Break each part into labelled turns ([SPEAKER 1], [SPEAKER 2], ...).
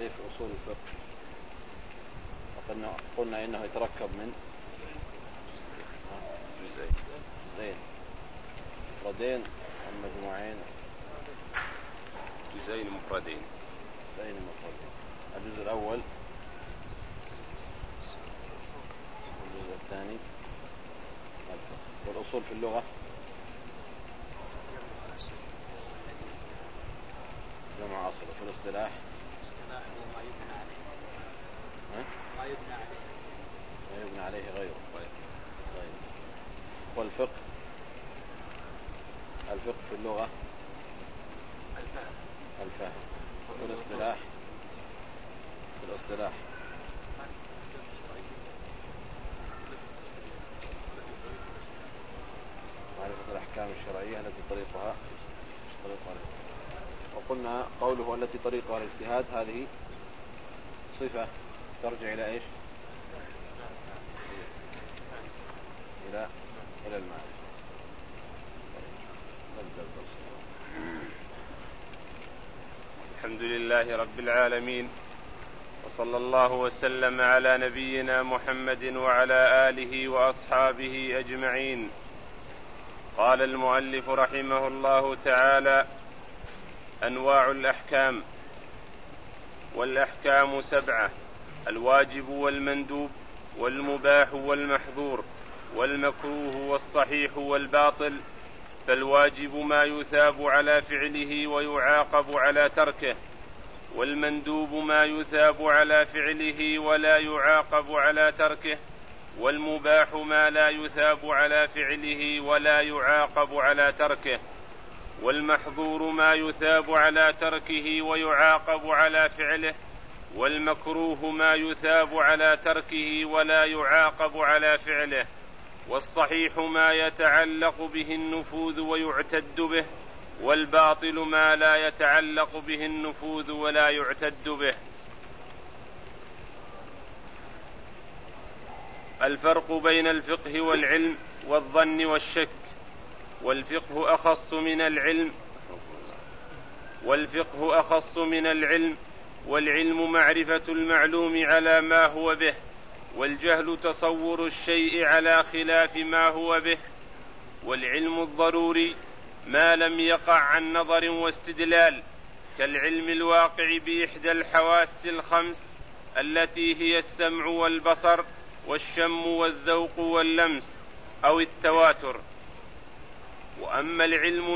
[SPEAKER 1] تعريف أصول الفقه. قلنا إنه يتركب من جزئين مفردين أم مجموعين؟
[SPEAKER 2] جزئين مفردين.
[SPEAKER 1] الجزء الأول والجزء الثاني. والأصول في اللغة جمع أصل. وفي الاصطلاح
[SPEAKER 3] ما
[SPEAKER 1] يبنى عليه غيره. طيب. والفقه في اللغة الفهم. وفي الاصطلاح معرفة الأحكام الشرعية التي طريقها. وقلنا قوله التي طريقها الاجتهاد هذه صفة ترجع إلى إيش؟ إلى المعنى.
[SPEAKER 2] الحمد لله رب العالمين، وصلى الله وسلم على نبينا محمد وعلى آله وأصحابه أجمعين. قال المؤلف رحمه الله تعالى: أنواع الأحكام. والأحكام 7: الواجب والمندوب والمباح والمحظور والمكروه والصحيح والباطل. فالواجب ما يثاب على فعله ويعاقب على تركه، والمندوب ما يثاب على فعله ولا يعاقب على تركه، والمباح ما لا يثاب على فعله ولا يعاقب على تركه، والمحظور ما يثاب على تركه ويعاقب على فعله، والمكروه ما يثاب على تركه ولا يعاقب على فعله، والصحيح ما يتعلق به النفوذ ويعتد به، والباطل ما لا يتعلق به النفوذ ولا يعتد به. الفرق بين الفقه والعلم والظن والشك. والفقه أخص من العلم، والعلم معرفة المعلوم على ما هو به، والجهل تصور الشيء على خلاف ما هو به. والعلم الضروري ما لم يقع عن نظر واستدلال، كالعلم الواقع بإحدى الحواس الخمس التي هي السمع والبصر والشم والذوق واللمس أو التواتر. وأما العلم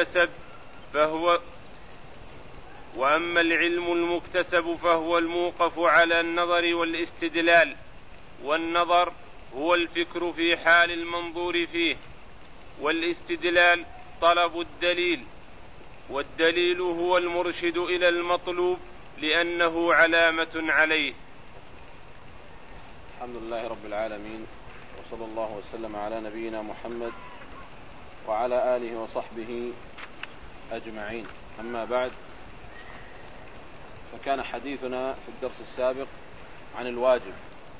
[SPEAKER 2] المكتسب فهو الموقف على النظر والاستدلال. والنظر هو الفكر في حال المنظور فيه، والاستدلال طلب الدليل، والدليل هو المرشد إلى المطلوب لأنه علامة عليه.
[SPEAKER 1] الحمد لله رب العالمين، وصلى الله وسلم على نبينا محمد وعلى آله وصحبه أجمعين. أما بعد، فكان حديثنا في الدرس السابق عن الواجب،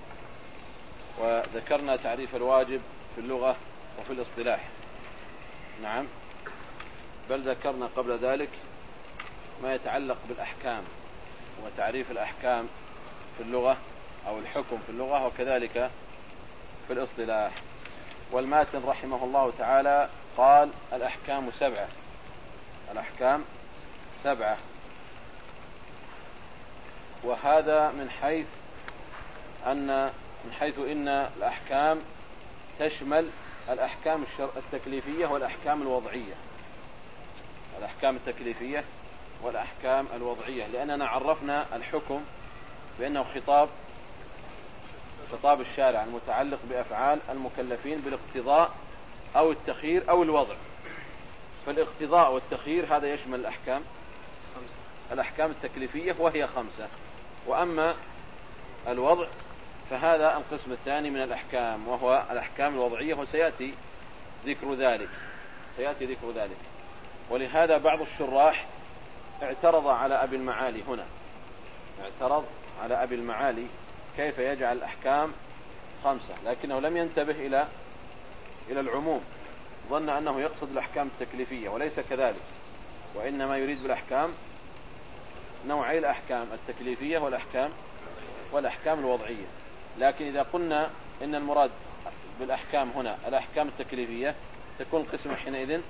[SPEAKER 1] وذكرنا تعريف الواجب في اللغة وفي الاصطلاح. نعم، بل ذكرنا قبل ذلك ما يتعلق بالأحكام وتعريف الأحكام في اللغة أو الحكم في اللغة، وكذلك في الاصطلاح. والماتن رحمه الله تعالى قال: الأحكام 7. الأحكام 7، وهذا من حيث إن الأحكام تشمل الأحكام التكليفية والأحكام الوضعية. الأحكام التكليفية والأحكام الوضعية، لأننا عرفنا الحكم بأنه خطاب الشارع المتعلق بأفعال المكلفين بالاقتضاء أو التخيير أو الوضع. فالاقتضاء والتخيير هذا يشمل الأحكام التكليفية وهي 5. وأما الوضع فهذا القسم الثاني من الأحكام، وهو الأحكام الوضعية، وسيأتي ذكر ذلك. ولهذا بعض الشراح اعترض على أبي المعالي كيف يجعل الأحكام 5، لكنه لم ينتبه إلى العموم، ظن أنه يقصد الأحكام التكليفية، وليس كذلك، وإنما يريد بالأحكام نوعي الأحكام التكليفية والأحكام الوضعية. لكن إذا قلنا إن المراد بالأحكام هنا الأحكام التكليفية تكون القسمة حينئذ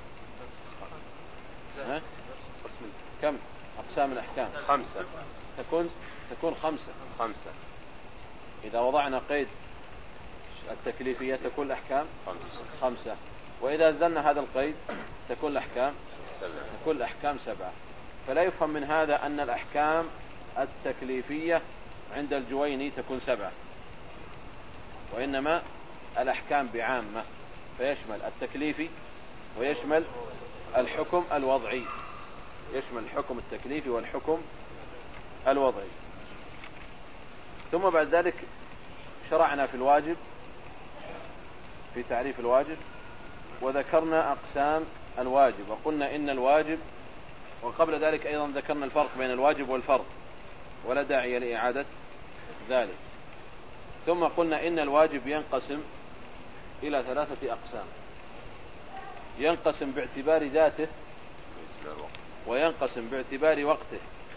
[SPEAKER 1] كم أقسام الأحكام؟
[SPEAKER 2] 5.
[SPEAKER 1] تكون 5. إذا وضعنا قيد التكليفية تكون الأحكام 5. وإذا زلنا هذا القيد تكون الأحكام 7. فلا يفهم من هذا أن الأحكام التكليفية عند الجويني تكون 7، وإنما الأحكام بعامة، فيشمل التكليفي ويشمل الحكم الوضعي، يشمل الحكم التكليفي والحكم الوضعي. ثم بعد ذلك شرعنا في الواجب، في تعريف الواجب، وذكرنا أقسام الواجب، وقلنا إن الواجب، وقبل ذلك أيضا ذكرنا الفرق بين الواجب والفرض ولا داعي لإعادة ذلك. ثم قلنا إن الواجب ينقسم إلى 3 أقسام: ينقسم باعتبار ذاته، وينقسم باعتبار وقته،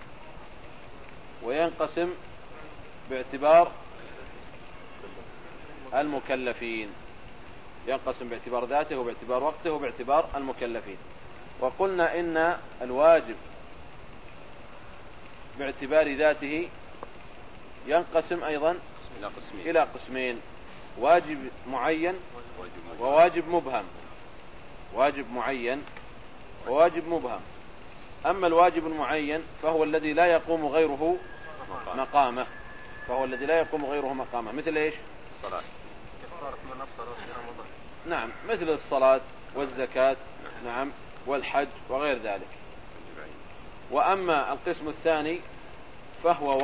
[SPEAKER 1] وينقسم باعتبار المكلفين. ينقسم باعتبار ذاته وباعتبار وقته وباعتبار المكلفين. وقلنا إن الواجب باعتبار ذاته ينقسم أيضا إلى قسمين: واجب معين وواجب مبهم. واجب معين وواجب مبهم. أما الواجب المعين فهو الذي لا يقوم غيره مقامه، مثل إيش؟
[SPEAKER 3] الصلاة، كفارة من أفطر في رمضان.
[SPEAKER 1] نعم، مثل الصلاة والزكاة، نعم، والحج وغير ذلك. وأما القسم الثاني فهو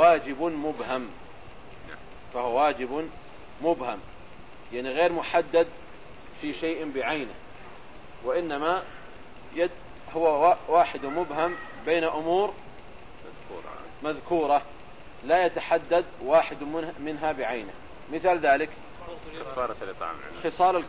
[SPEAKER 1] واجب مبهم، يعني غير محدد في شيء بعينه، وإنما هو واحد مبهم بين أمور مذكورة لا يتحدد واحد منها بعينه. مثال ذلك خصال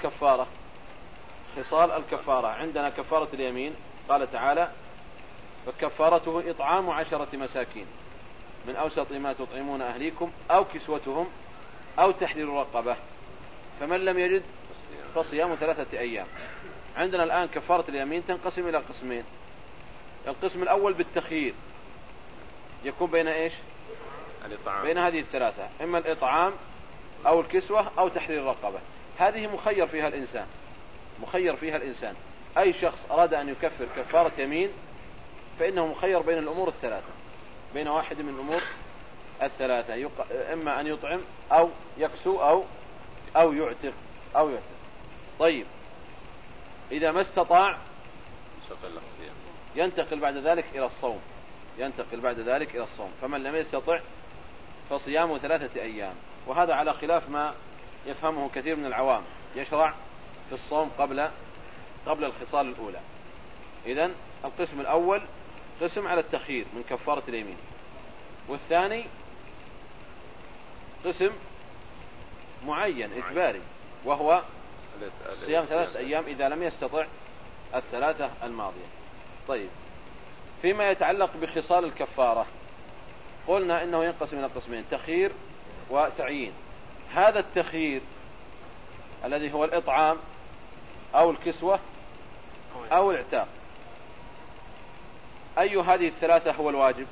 [SPEAKER 1] الكفارة. عندنا كفارة اليمين، قال تعالى: فكفارته إطعام 10 مساكين من أوسط ما تطعمون أهليكم أو كسوتهم أو تحرير رقبة، فمن لم يجد فصيام 3 أيام. عندنا الآن كفارة اليمين تنقسم إلى قسمين: القسم الأول بالتخيير، يكون بين إيش؟ بين هذه 3، إما الإطعام أو الكسوة أو تحرير الرقبة. هذه مخير فيها الإنسان. أي شخص أراد أن يكفر كفارة يمين فإنه مخير بين الأمور 3، بين واحد من الأمور 3، إما أن يطعم أو يكسو أو يعتق. طيب، إذا ما استطاع ينتقل بعد ذلك إلى الصوم. فمن لم يستطع فصيام 3 أيام. وهذا على خلاف ما يفهمه كثير من العوام، يشرع في الصوم قبل الخصال الأولى. إذن القسم الأول قسم على التخيير من كفارة اليمين، والثاني قسم معين إجباري، وهو صيام 3 أيام إذا لم يستطع 3 الماضية. طيب، فيما يتعلق بخصال الكفارة قلنا إنه ينقسم إلى قسمين: تخيير وتعيين. هذا التخيير الذي هو الإطعام أو الكسوة أو الإعتاق، أي هذه 3 هو الواجب؟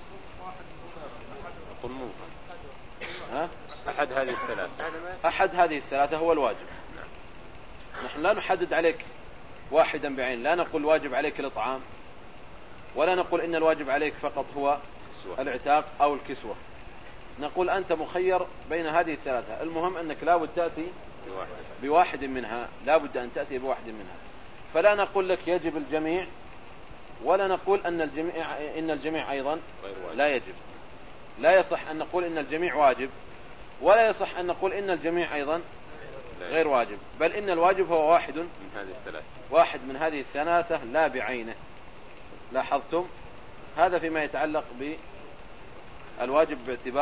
[SPEAKER 1] أحد هذه 3 هو الواجب. نحن لا نحدد عليك واحدا بعين، لا نقول واجب عليك الإطعام، ولا نقول إن الواجب عليك فقط هو الإعتاق أو الكسوة. نقول أنت مخير بين هذه 3. المهم أنك لا بد تأتي بواحد منها، فلا نقول لك يجب الجميع، ولا نقول إن الجميع أيضا لا يجب. لا يصح أن نقول إن الجميع واجب، ولا يصح أن نقول إن الجميع أيضا غير واجب، بل إن الواجب هو واحد من هذه 3 لا بعينه. لاحظتم؟ هذا فيما يتعلق بالواجب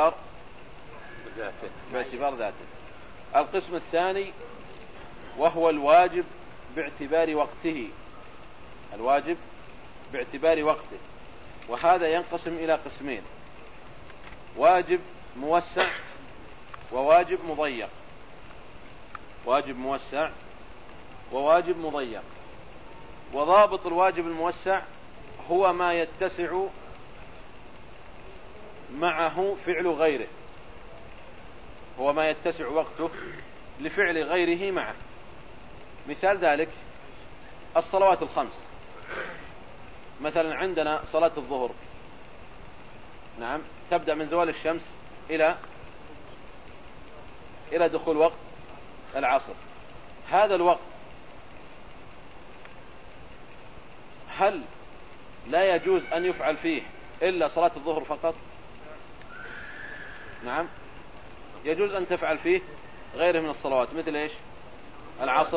[SPEAKER 1] باعتبار ذاته. القسم الثاني وهو الواجب باعتبار وقته. وهذا ينقسم إلى قسمين: واجب موسع وواجب مضيق. واجب موسع وواجب مضيق. وضابط الواجب الموسع هو ما يتسع معه فعل غيره، هو ما يتسع وقته لفعل غيره معه. مثال ذلك الصلوات الخمس. مثلا عندنا صلاة الظهر، نعم، تبدأ من زوال الشمس إلى دخول وقت العصر. هذا الوقت هل لا يجوز أن يفعل فيه إلا صلاة الظهر فقط؟ نعم، يجوز أن تفعل فيه غيره من الصلوات، مثل إيش؟ العصر؟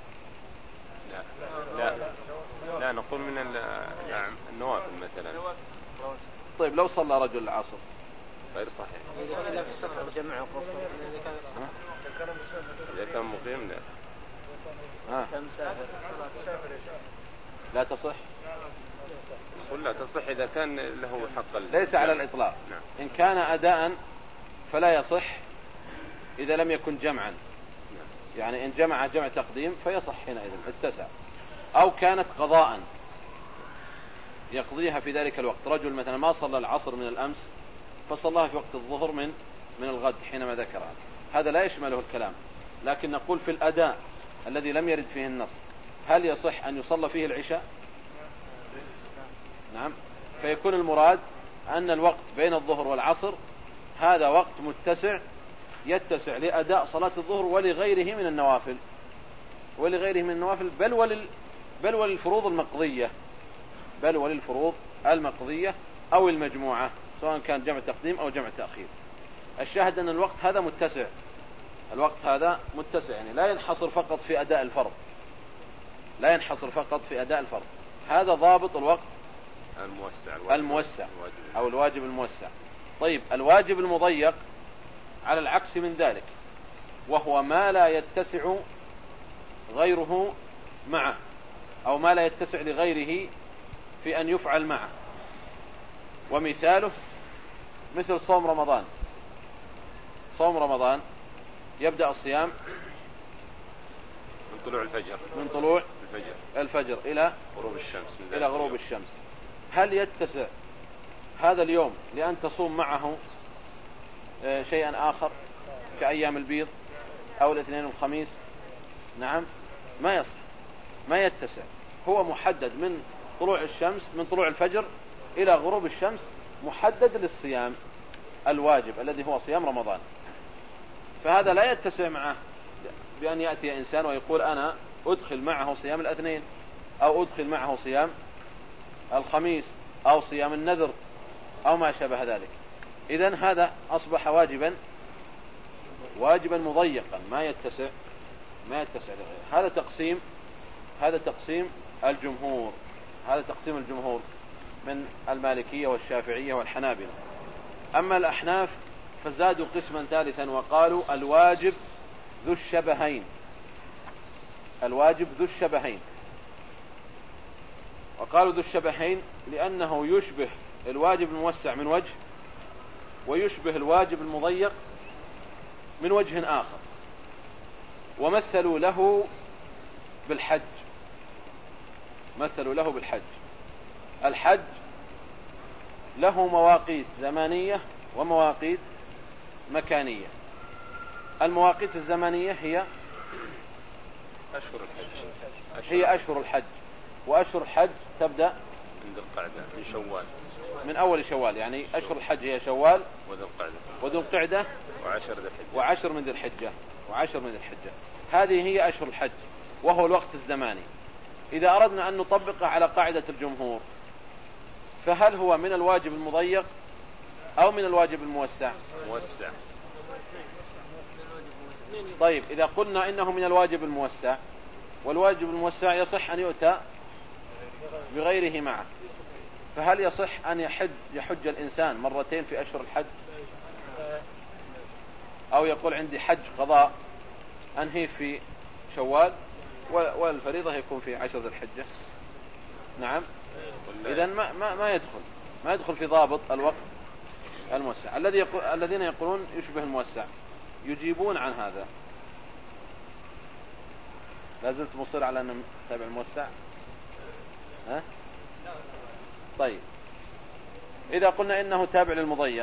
[SPEAKER 2] لا نقول من النوافل مثلا.
[SPEAKER 1] طيب لو صلى رجل العصر
[SPEAKER 2] غير صحيح.
[SPEAKER 3] إذا في السفر جمع
[SPEAKER 2] إذا كان مقيم
[SPEAKER 1] لا تصح.
[SPEAKER 2] لا تصح إذا كان له حق
[SPEAKER 1] ليس على الإطلاق.
[SPEAKER 2] نعم.
[SPEAKER 1] إن كان أداء فلا يصح إذا لم يكن جمعا. يعني إن جمع تقديم فيصح حينئذ اتسع. أو كانت قضاء يقضيها في ذلك الوقت. رجل مثلا ما صلى العصر من الأمس فصلاها في وقت الظهر من الغد حينما ذكرها، هذا لا يشمله الكلام. لكن نقول في الأداء الذي لم يرد فيه النص، هل يصح أن يصلى فيه العشاء؟ نعم. فيكون المراد أن الوقت بين الظهر والعصر هذا وقت متسع يتسع لأداء صلاة الظهر ولغيره من النوافل، بل وللفروض المقضية أو المجموعة، سواء كان جمع تقديم أو جمع تأخير. الشاهد أن الوقت هذا متسع، يعني لا ينحصر فقط في أداء الفرض. هذا ضابط الوقت الموسع أو الواجب الموسع. طيب الواجب المضيق على العكس من ذلك، وهو ما لا يتسع غيره معه، أو ما لا يتسع لغيره في أن يفعل معه. ومثاله مثل صوم رمضان يبدأ الصيام من طلوع الفجر إلى غروب الشمس. هل يتسع هذا اليوم لأن تصوم معه شيئا آخر كأيام البيض أو الاثنين والخميس؟ نعم، ما يصح، ما يتسع. هو محدد من طلوع الفجر إلى غروب الشمس، محدد للصيام الواجب الذي هو صيام رمضان. فهذا لا يتسع معه بأن يأتي إنسان ويقول أنا أدخل معه صيام الاثنين أو أدخل معه صيام الخميس أو صيام النذر أو ما شابه ذلك. إذن هذا أصبح واجبا مضيقا ما يتسع لغيره. هذا تقسيم الجمهور من المالكية والشافعية والحنابلة. أما الأحناف فزادوا قسما ثالثا وقالوا الواجب ذو الشبهين. وقالوا ذو الشبهين لأنه يشبه الواجب الموسع من وجه، ويشبه الواجب المضيق من وجه آخر. ومثلوا له بالحج. الحج له مواقيت زمانية ومواقيت مكانية. المواقيت الزمانية هي أشهر الحج. وأشهر الحج تبدأ من أول شوال، يعني أشهر الحج هي شوال وذو القعدة وعشر من ذي الحجة. هذه هي أشهر الحج، وهو الوقت الزماني. إذا أردنا أن نطبقه على قاعدة الجمهور، فهل هو من الواجب المضيق أو من الواجب الموسع؟ طيب إذا قلنا إنه من الواجب الموسع، والواجب الموسع يصح أن يؤتى بغيره معه، فهل يصح أن يحج الإنسان مرتين في أشهر الحج؟ أو يقول عندي حج قضاء أنهي في شوال والفريضة يكون في 10 ذي الحجة؟ نعم. إذن ما يدخل. ما يدخل في ضابط الوقت الموسع. الذين يقولون يشبه الموسع يجيبون عن هذا. لا زلت مصر على أنه تابع الموسع؟ ها؟ طيب إذا قلنا إنه تابع للمضيق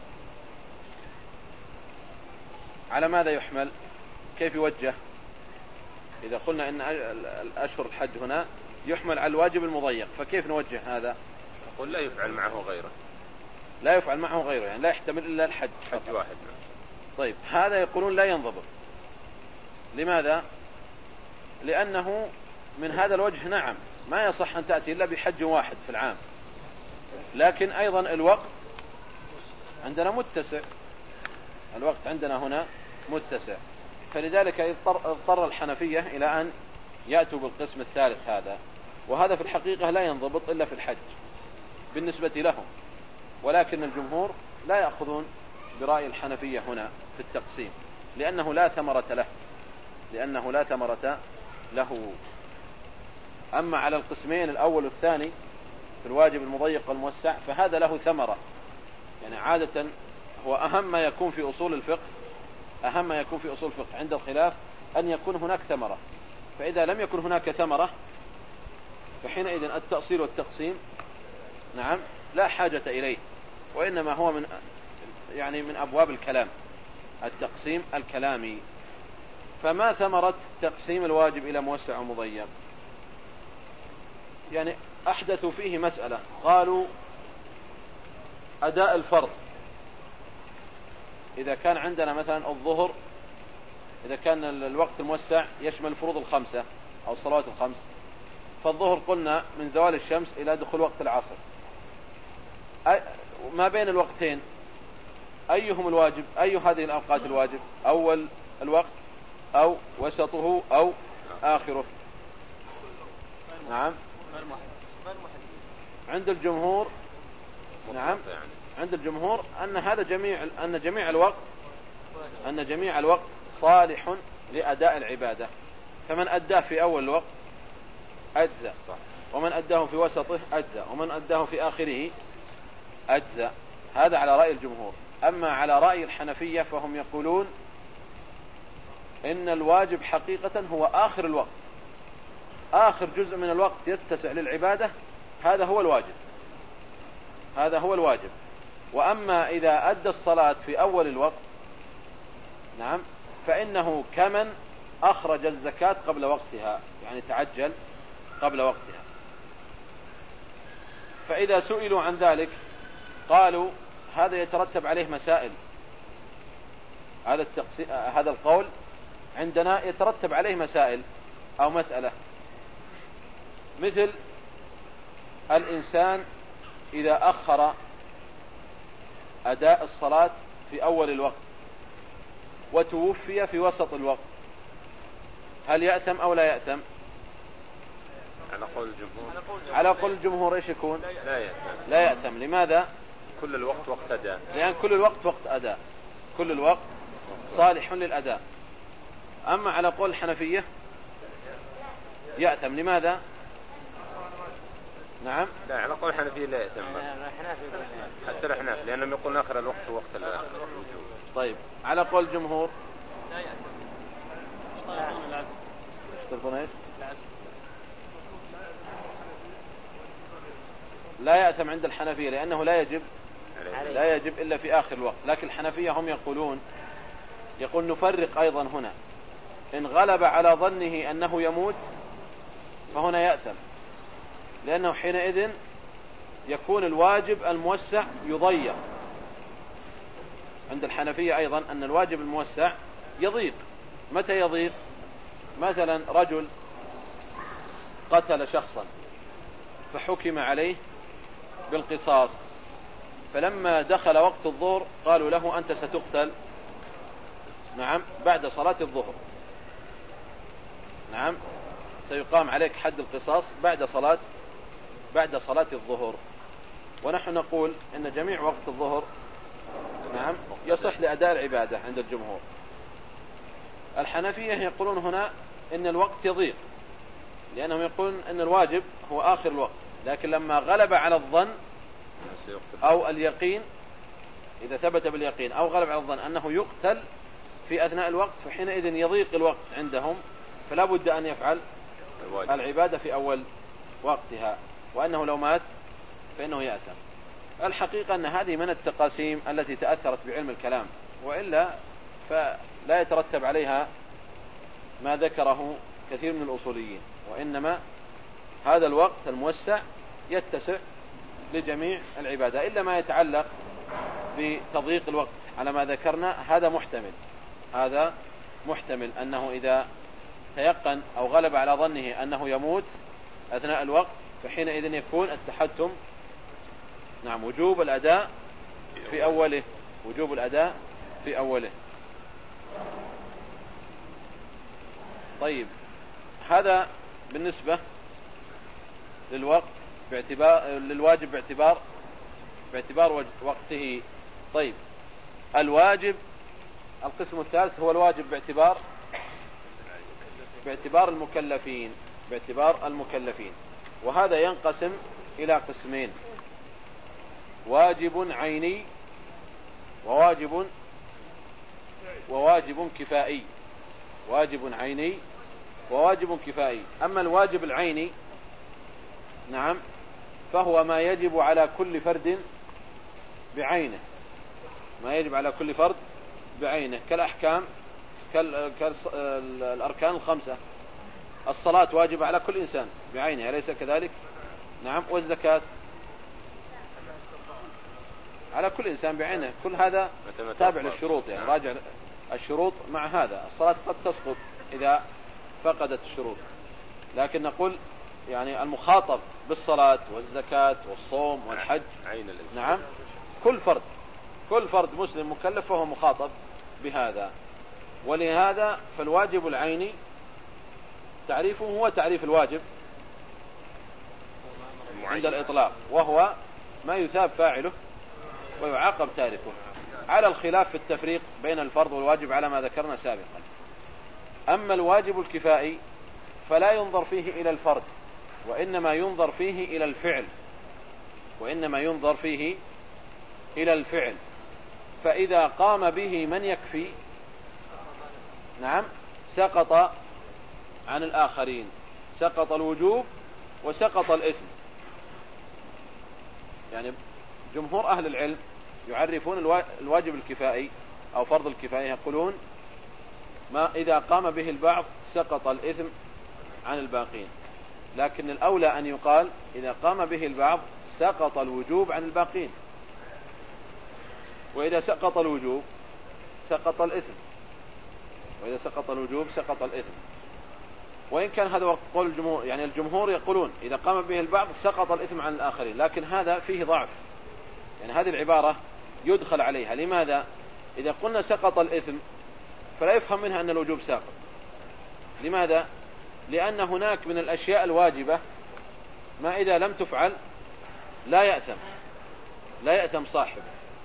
[SPEAKER 1] على ماذا يحمل؟ كيف يوجه؟ إذا قلنا إن الأشهر الحج هنا يحمل على الواجب المضيق، فكيف نوجه هذا؟
[SPEAKER 2] يقول لا يفعل معه غيره.
[SPEAKER 1] لا يفعل معه غيره، يعني لا يحتمل إلا الحج
[SPEAKER 2] حج واحد.
[SPEAKER 1] طيب هذا يقولون لا ينضبط. لماذا؟ لأنه من هذا الوجه نعم ما يصح أن تأتي إلا بحج واحد في العام، لكن أيضا الوقت عندنا متسع، الوقت عندنا هنا متسع، فلذلك اضطر الحنفية إلى أن يأتوا بالقسم الثالث هذا، وهذا في الحقيقة لا ينضبط إلا في الحج بالنسبة لهم، ولكن الجمهور لا يأخذون برأي الحنفية هنا في التقسيم لأنه لا ثمرة له. أما على القسمين الأول والثاني في الواجب المضيق والموسع فهذا له ثمرة، يعني عادة هو أهم ما يكون في أصول الفقه عند الخلاف أن يكون هناك ثمرة، فإذا لم يكن هناك ثمرة فحينئذ التأصيل والتقسيم نعم لا حاجة إليه، وإنما هو من أبواب الكلام، التقسيم الكلامي. فما ثمرة تقسيم الواجب إلى موسع ومضيق؟ يعني أحدثوا فيه مسألة، قالوا أداء الفرض. إذا كان عندنا مثلا الظهر، إذا كان الوقت الموسع يشمل الفروض الخمسة أو الصلوات الخمس، فالظهر قلنا من زوال الشمس إلى دخول وقت العصر، ما بين الوقتين أيهم الواجب؟ أي هذه الأوقات الواجب؟ أول الوقت أو وسطه أو آخره؟ نعم عند الجمهور أن جميع الوقت صالح لأداء العبادة، فمن أداه في أول الوقت أجزأ، ومن أداه في وسطه أجزأ، ومن أداه في آخره أجزأ. هذا على رأي الجمهور. أما على رأي الحنفية فهم يقولون إن الواجب حقيقة هو آخر الوقت، آخر جزء من الوقت يتسع للعبادة، هذا هو الواجب. وأما إذا أدى الصلاة في أول الوقت نعم فإنه كمن أخرج الزكاة قبل وقتها، يعني تعجل قبل وقتها. فإذا سئلوا عن ذلك قالوا هذا يترتب عليه مسائل، هذا القول عندنا يترتب عليه مسائل أو مسألة، مثل الإنسان إذا أخر أداء الصلاة في أول الوقت وتوفي في وسط الوقت، هل يأثم أو لا يأثم؟ على قول الجمهور إيش يكون؟ لا يأثم. لماذا؟
[SPEAKER 2] كل الوقت وقت أداء،
[SPEAKER 1] لأن كل الوقت وقت أداء، كل الوقت صالح للأداء. أما على قول الحنفية يأثم. لماذا؟ نعم
[SPEAKER 2] لا، على قول الحنفية لا يأثم حتى الأحناف، لأنهم يقولون آخر الوقت هو وقت الوجوب.
[SPEAKER 1] طيب على قول الجمهور
[SPEAKER 3] لا يأثم.
[SPEAKER 1] يشترطون ايش؟ لا يأثم عند الحنفية لأنه لا يجب إلا في آخر الوقت. لكن الحنفية هم يقول نفرق أيضا هنا، إن غلب على ظنه أنه يموت فهنا يأثم، لأنه حينئذ يكون الواجب الموسع يضيق. عند الحنفية أيضا أن الواجب الموسع يضيق. متى يضيق؟ مثلا رجل قتل شخصا فحكم عليه بالقصاص، فلما دخل وقت الظهر قالوا له أنت ستقتل نعم بعد صلاة الظهر، نعم سيقام عليك حد القصاص بعد صلاة الظهر. ونحن نقول إن جميع وقت الظهر نعم يصح لأداء العبادة عند الجمهور. الحنفية يقولون هنا إن الوقت يضيق، لأنهم يقولون إن الواجب هو آخر الوقت، لكن لما غلب على الظن أو اليقين إذا ثبت باليقين أو غلب على الظن أنه يقتل في أثناء الوقت، فحينئذ يضيق الوقت عندهم، فلا بد أن يفعل العبادة في أول وقتها، وأنه لو مات فإنه يأثم. الحقيقة أن هذه من التقاسيم التي تأثرت بعلم الكلام، وإلا فلا يترتب عليها ما ذكره كثير من الأصوليين، وإنما هذا الوقت الموسع يتسع لجميع العبادة، إلا ما يتعلق بتضييق الوقت على ما ذكرنا. هذا محتمل أنه إذا تيقن أو غلب على ظنه أنه يموت أثناء الوقت، فحينئذ يكون التحتم وجوب الأداء في أوله. طيب، هذا بالنسبة للوقت للواجب باعتبار وقته. طيب، الواجب القسم الثالث هو الواجب باعتبار المكلفين، وهذا ينقسم إلى قسمين: واجب عيني وواجب كفائي. أما الواجب العيني فهو ما يجب على كل فرد بعينه، كالأحكام، كالأركان الخمسة. الصلاة واجبة على كل إنسان بعينه، أليس كذلك؟ والزكاة على كل إنسان بعينه. كل هذا تابع للشروط، راجع الشروط مع هذا. الصلاة قد تسقط إذا فقدت الشروط، لكن نقول المخاطب بالصلاة والزكاة والصوم والحج كل فرد مسلم مكلف فهو مخاطب بهذا. ولهذا فالواجب العيني تعريفه هو تعريف الواجب عند الإطلاق، وهو ما يثاب فاعله ويعاقب تاركه، على الخلاف في التفريق بين الفرض والواجب على ما ذكرنا سابقا. أما الواجب الكفائي فلا ينظر فيه إلى الفرد، وإنما ينظر فيه إلى الفعل. فإذا قام به من يكفي سقط عن الآخرين، سقط الوجوب وسقط الإثم. جمهور أهل العلم يعرفون الواجب الكفائي أو فرض الكفاية، يقولون ما إذا قام به البعض سقط الإثم عن الباقين، لكن الأولى أن يقال إذا قام به البعض سقط الوجوب عن الباقين، وإذا سقط الوجوب سقط الإثم. وإن كان هذا قول الجمهور، الجمهور يقولون إذا قام به البعض سقط الإثم عن الآخرين، لكن هذا فيه ضعف، هذه العبارة يدخل عليها. لماذا؟ إذا قلنا سقط الإثم فلا يفهم منها أن الوجوب ساقط. لماذا؟ لأن هناك من الأشياء الواجبة ما إذا لم تفعل لا يأثم صاحبه.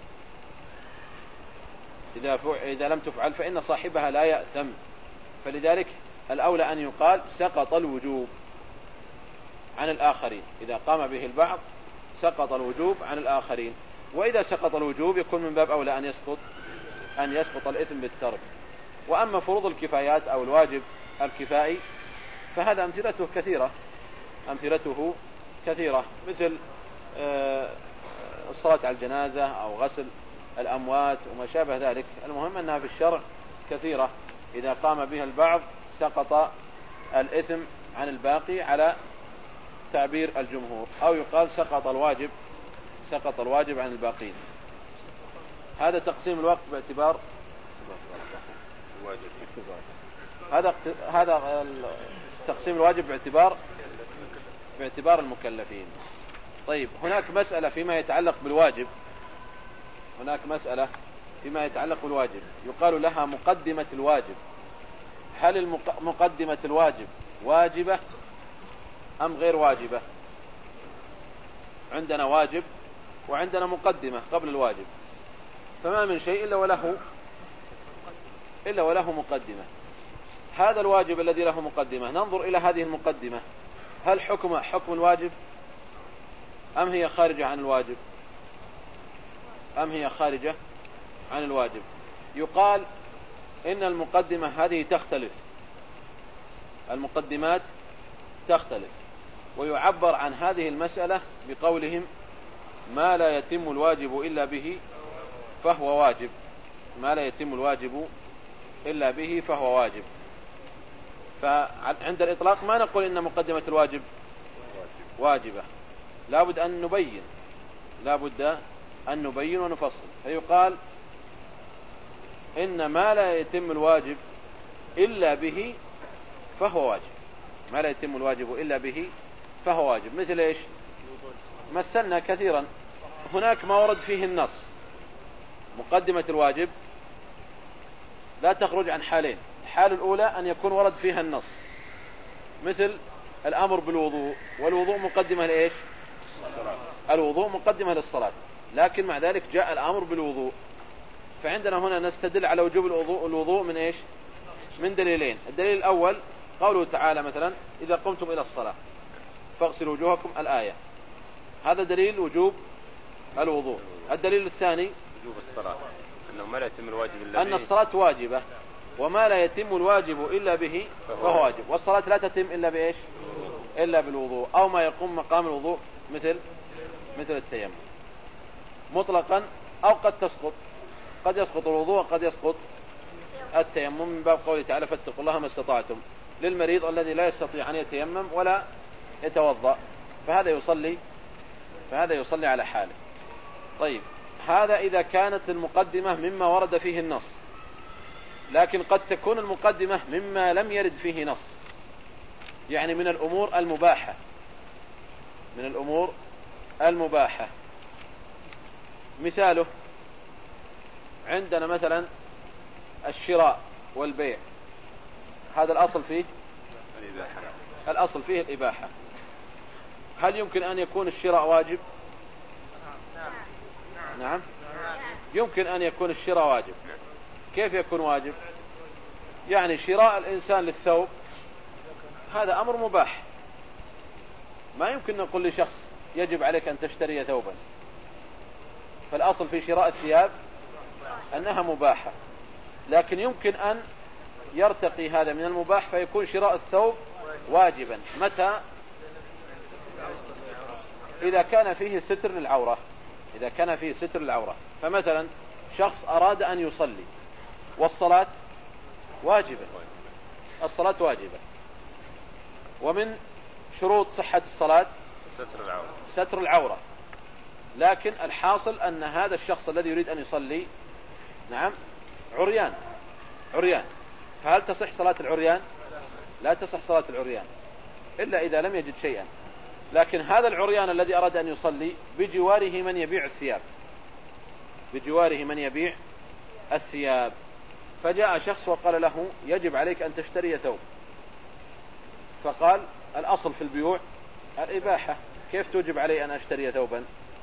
[SPEAKER 1] إذا لم تفعل فإن صاحبها لا يأثم، فلذلك الأولى أن يقال سقط الوجوب عن الآخرين. إذا قام به البعض سقط الوجوب عن الآخرين، وإذا سقط الوجوب يكون من باب أولى أن يسقط الإثم بالترك. وأما فروض الكفايات أو الواجب الكفائي فهذا أمثلته كثيرة، مثل الصلاة على الجنازة أو غسل الأموات وما شابه ذلك. المهم أنها في الشرع كثيرة. إذا قام بها البعض سقط الإثم عن الباقي على تعبير الجمهور، أو يقال سقط الواجب عن الباقين. هذا تقسيم الوقت باعتبار هذا تقسيم الواجب باعتبار المكلفين. طيب، هناك مسألة فيما يتعلق بالواجب يقال لها مقدمة الواجب. هل مقدمة الواجب واجبة أم غير واجبة؟ عندنا واجب وعندنا مقدمة قبل الواجب، فما من شيء إلا وله مقدمة. هذا الواجب الذي له مقدمة ننظر إلى هذه المقدمة، هل حكم الواجب أم هي خارجة عن الواجب؟ أم هي خارجة عن الواجب؟ يقال إن المقدمة هذه تختلف، المقدمات تختلف، ويعبر عن هذه المسألة بقولهم ما لا يتم الواجب إلا به فهو واجب، ما لا يتم الواجب إلا به فهو واجب. فعند الإطلاق ما نقول إن مقدمة الواجب واجبة، لابد أن نبين ونفصل. فيقال إن ما لا يتم الواجب إلا به فهو واجب، ما لا يتم الواجب إلا به فهو واجب. مثل إيش؟ مثلنا كثيرا، هناك ما ورد فيه النص. مقدمة الواجب لا تخرج عن حالين: الحالة الأولى أن يكون ورد فيها النص، مثل الأمر بالوضوء، والوضوء مقدمة لإيش؟ الوضوء مقدمة للصلاة، لكن مع ذلك جاء الأمر بالوضوء. فعندنا هنا نستدل على وجوب الوضوء من إيش؟ من دليلين. الدليل الأول قوله تعالى مثلا إذا قمتم إلى الصلاة فاغسلوا وجوهكم، الآية، هذا دليل وجوب الوضوء. الدليل الثاني
[SPEAKER 2] وجوب الصلاة، أنه ما لا يتم الواجب إلا
[SPEAKER 1] أن
[SPEAKER 2] به،
[SPEAKER 1] الصلاة واجبة، وما لا يتم الواجب إلا به فهو واجب، والصلاة لا تتم إلا بإيش؟ إلا بالوضوء، أو ما يقوم مقام الوضوء مثل التيمم مطلقا، أو قد تسقط، قد يسقط الوضوء وقد يسقط التيمم، من باب قوله تعالى فاتقوا الله ما استطعتم، للمريض الذي لا يستطيع أن يتيمم ولا يتوضأ، فهذا يصلي على حاله. طيب، هذا إذا كانت المقدمة مما ورد فيه النص، لكن قد تكون المقدمة مما لم يرد فيه نص، يعني من الأمور المباحة. مثاله عندنا مثلا الشراء والبيع، هذا الأصل فيه الإباحة. هل يمكن أن يكون الشراء واجب؟ نعم، يمكن أن يكون الشراء واجب. كيف يكون واجب؟ يعني شراء الإنسان للثوب هذا أمر مباح، ما يمكن نقول لشخص يجب عليك أن تشتري ثوبا، فالأصل في شراء الثياب أنها مباحة، لكن يمكن أن يرتقي هذا من المباح فيكون شراء الثوب واجبا. متى؟ إذا كان فيه ستر للعورة، فمثلا شخص أراد أن يصلي والصلاة واجبة، ومن شروط صحة الصلاة ستر العورة، لكن الحاصل أن هذا الشخص الذي يريد أن يصلي نعم عريان، فهل تصح صلاة العريان؟ لا تصح صلاة العريان إلا إذا لم يجد شيئا. لكن هذا العريان الذي أراد أن يصلي بجواره من يبيع الثياب، فجاء شخص وقال له يجب عليك أن تشتري ثوب، فقال الأصل في البيوع الإباحة، كيف توجب علي أن أشتري ثوبا؟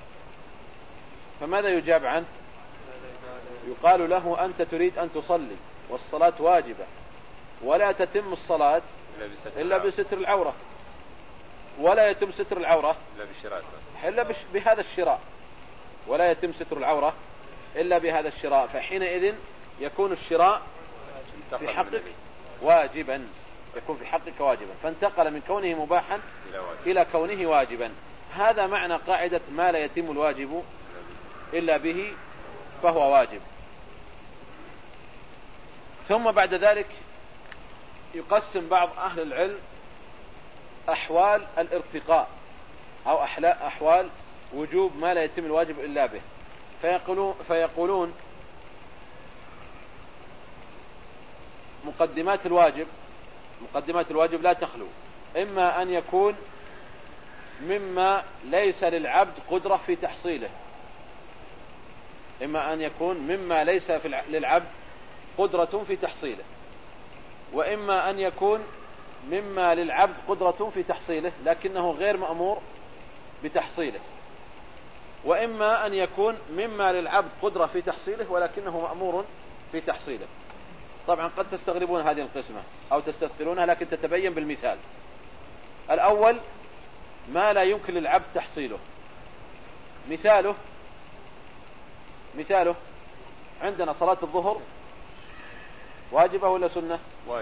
[SPEAKER 1] فماذا يجاب عنه؟ يقال له أنت تريد أن تصلي والصلاة واجبة، ولا تتم الصلاة إلا بستر العورة، ولا يتم ستر العورة إلا بهذا الشراء، ولا يتم ستر العورة إلا بهذا الشراء، فحينئذ يكون الشراء في حقك واجبا، فانتقل من كونه مباحا إلى كونه واجبا. هذا معنى قاعدة ما لا يتم الواجب إلا به فهو واجب. ثم بعد ذلك يقسم بعض أهل العلم أحوال الارتقاء أو أحوال وجوب ما لا يتم الواجب إلا به، فيقولون مقدمات الواجب لا تخلو، إما أن يكون مما ليس للعبد قدرة في تحصيله، وإما أن يكون مما للعبد قدرة في تحصيله لكنه غير مأمور بتحصيله، وإما أن يكون مما للعبد قدرة في تحصيله ولكنه مأمور في تحصيله. طبعا قد تستغربون هذه القسمة أو تستثقلونها، لكن تتبين بالمثال. الأول ما لا يمكن للعبد تحصيله، مثاله مثاله عندنا صلاة الظهر واجبة ولا سنة؟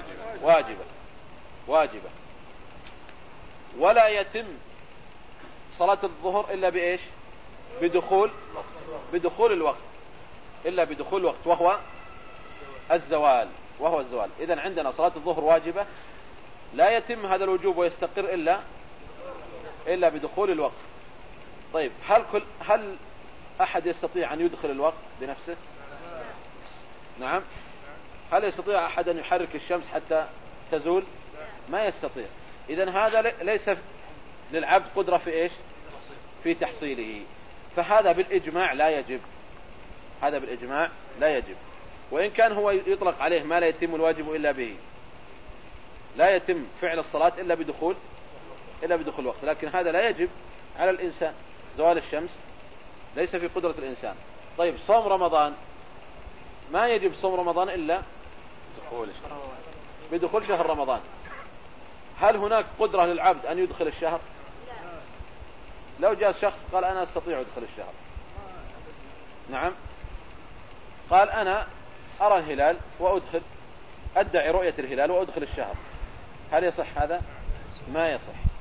[SPEAKER 1] واجبة. ولا يتم صلاة الظهر إلا بإيش؟ بدخول الوقت، إلا بدخول الوقت وهو الزوال. إذن عندنا صلاة الظهر واجبة لا يتم هذا الوجوب ويستقر إلا بدخول الوقت. طيب هل أحد يستطيع أن يدخل الوقت بنفسه؟ نعم. هل يستطيع أحد أن يحرك الشمس حتى تزول؟ ما يستطيع. إذن هذا ليس للعبد قدرة في إيش؟ في تحصيله. فهذا بالإجماع لا يجب. وإن كان هو يطلق عليه ما لا يتم الواجب إلا به، لا يتم فعل الصلاة إلا بدخول الوقت، لكن هذا لا يجب على الإنسان. زوال الشمس ليس في قدرة الإنسان. طيب صوم رمضان ما يجب صوم رمضان إلا بدخول شهر رمضان. هل هناك قدرة للعبد أن يدخل الشهر؟ لو جاء شخص قال أنا أستطيع أدخل الشهر، نعم، قال أنا أرى الهلال أدعي رؤية الهلال وأدخل الشهر، هل يصح هذا؟ ما يصح.